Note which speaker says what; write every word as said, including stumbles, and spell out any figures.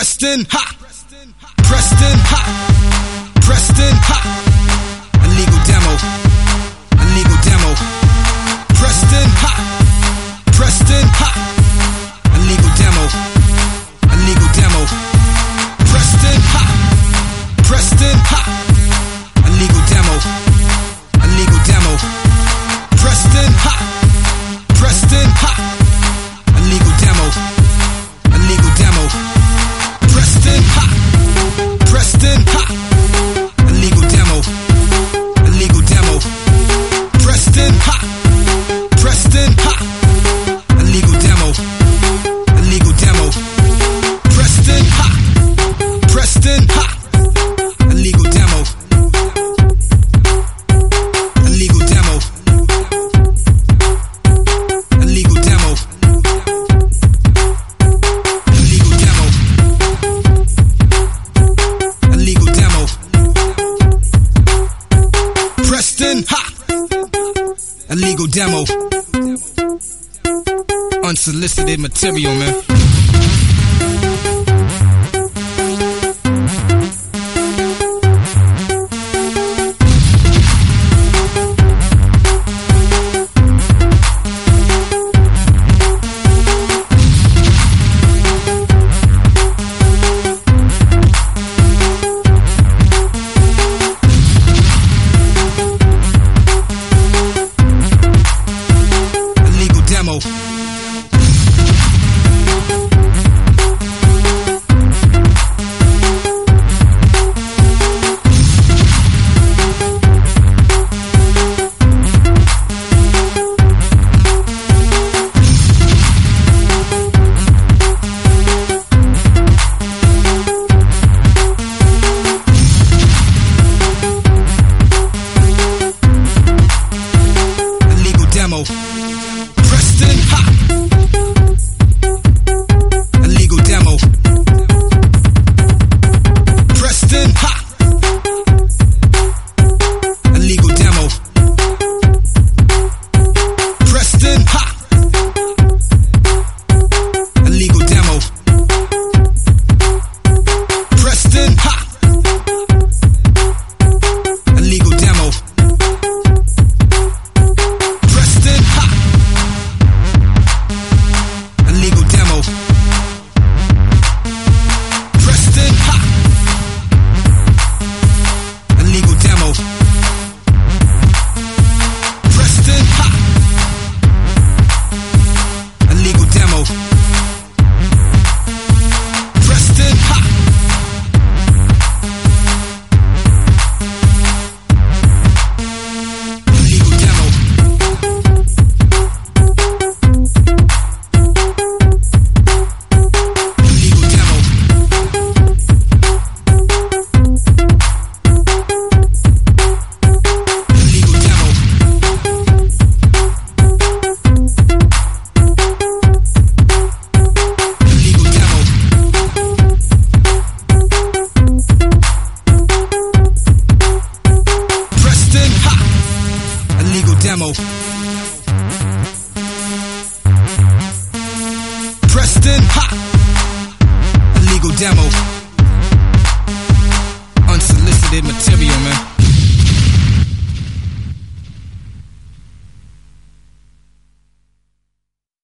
Speaker 1: Preston, ha! Preston, ha! Preston, ha! Illegal demo. Illegal demo. Preston, ha! Preston, ha! Illegal demo. Illegal demo. Preston, ha! Preston, ha! Illegal demo. Illegal demo. Preston, ha! Preston, ha! Illegal demo. Illegal demo. Preston, ha! Preston, ha! Illegal demo. Illegal demo. Preston, ha! Preston, ha! Illegal demo. Illegal demo. Preston, ha! Preston, ha! Illegal demo. Illegal demo. Illegal demo. Illegal demo. Illegal demo. Preston, ha! Illegal demo. Unsolicited material, man.